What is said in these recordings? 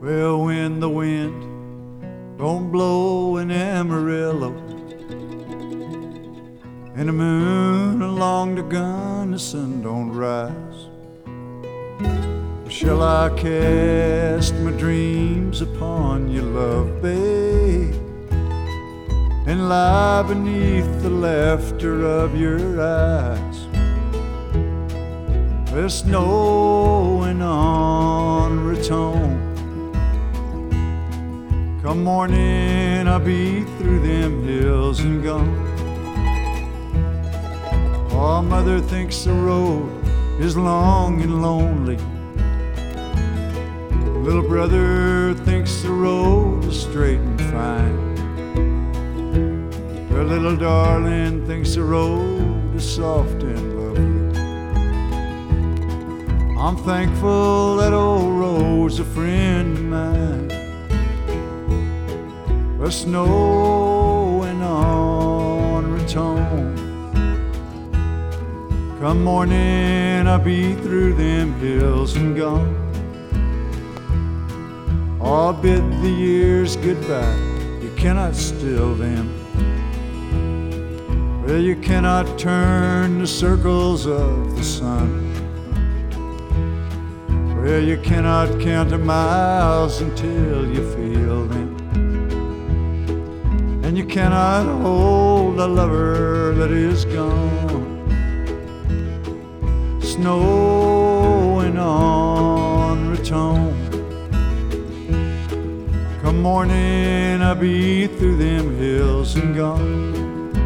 Well, when the wind don't blow in Amarillo and the moon along the Gunnison don't rise, shall I cast my dreams upon your love, babe, and lie beneath the laughter of your eyes? There's snowing on Raton. Come morning, I'll be through them hills and gone. Oh, mother thinks the road is long and lonely. Little brother thinks the road is straight and fine. Her little darling thinks the road is soft and lovely. I'm thankful that old road's a friend of mine. The snowing on Raton. Come morning, I'll be through them hills and gone. Oh, bid the years goodbye, you cannot still them. Well, you cannot turn the circles of the sun. Well, you cannot count the miles until you feel them. And you cannot hold a lover that is gone. Snowing on Raton. Come morning, I'll be through them hills and gone.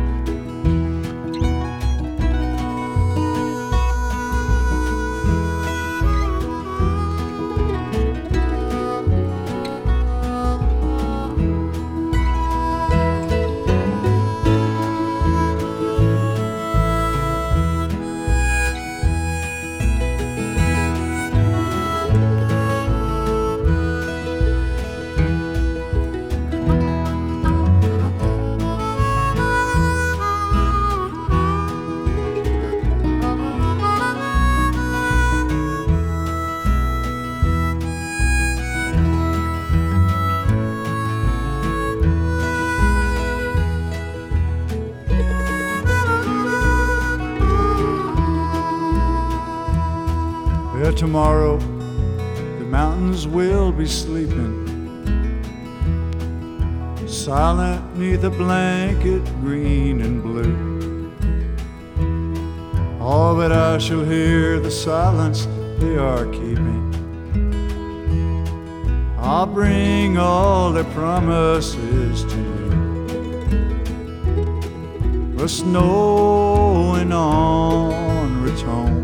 Well, tomorrow the mountains will be sleeping, silent neath a blanket green and blue. Oh, but I shall hear the silence they are keeping. I'll bring all their promises to you. The snowing on Raton.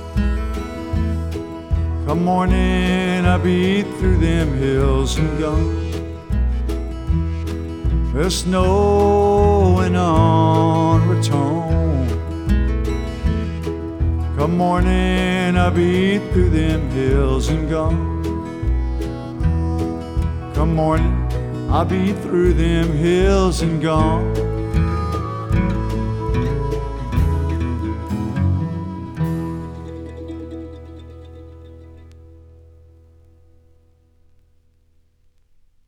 Come morning, I'll be through them hills and gone. There's snowing on Raton. Come morning, I'll be through them hills and gone. Come morning, I'll be through them hills and gone.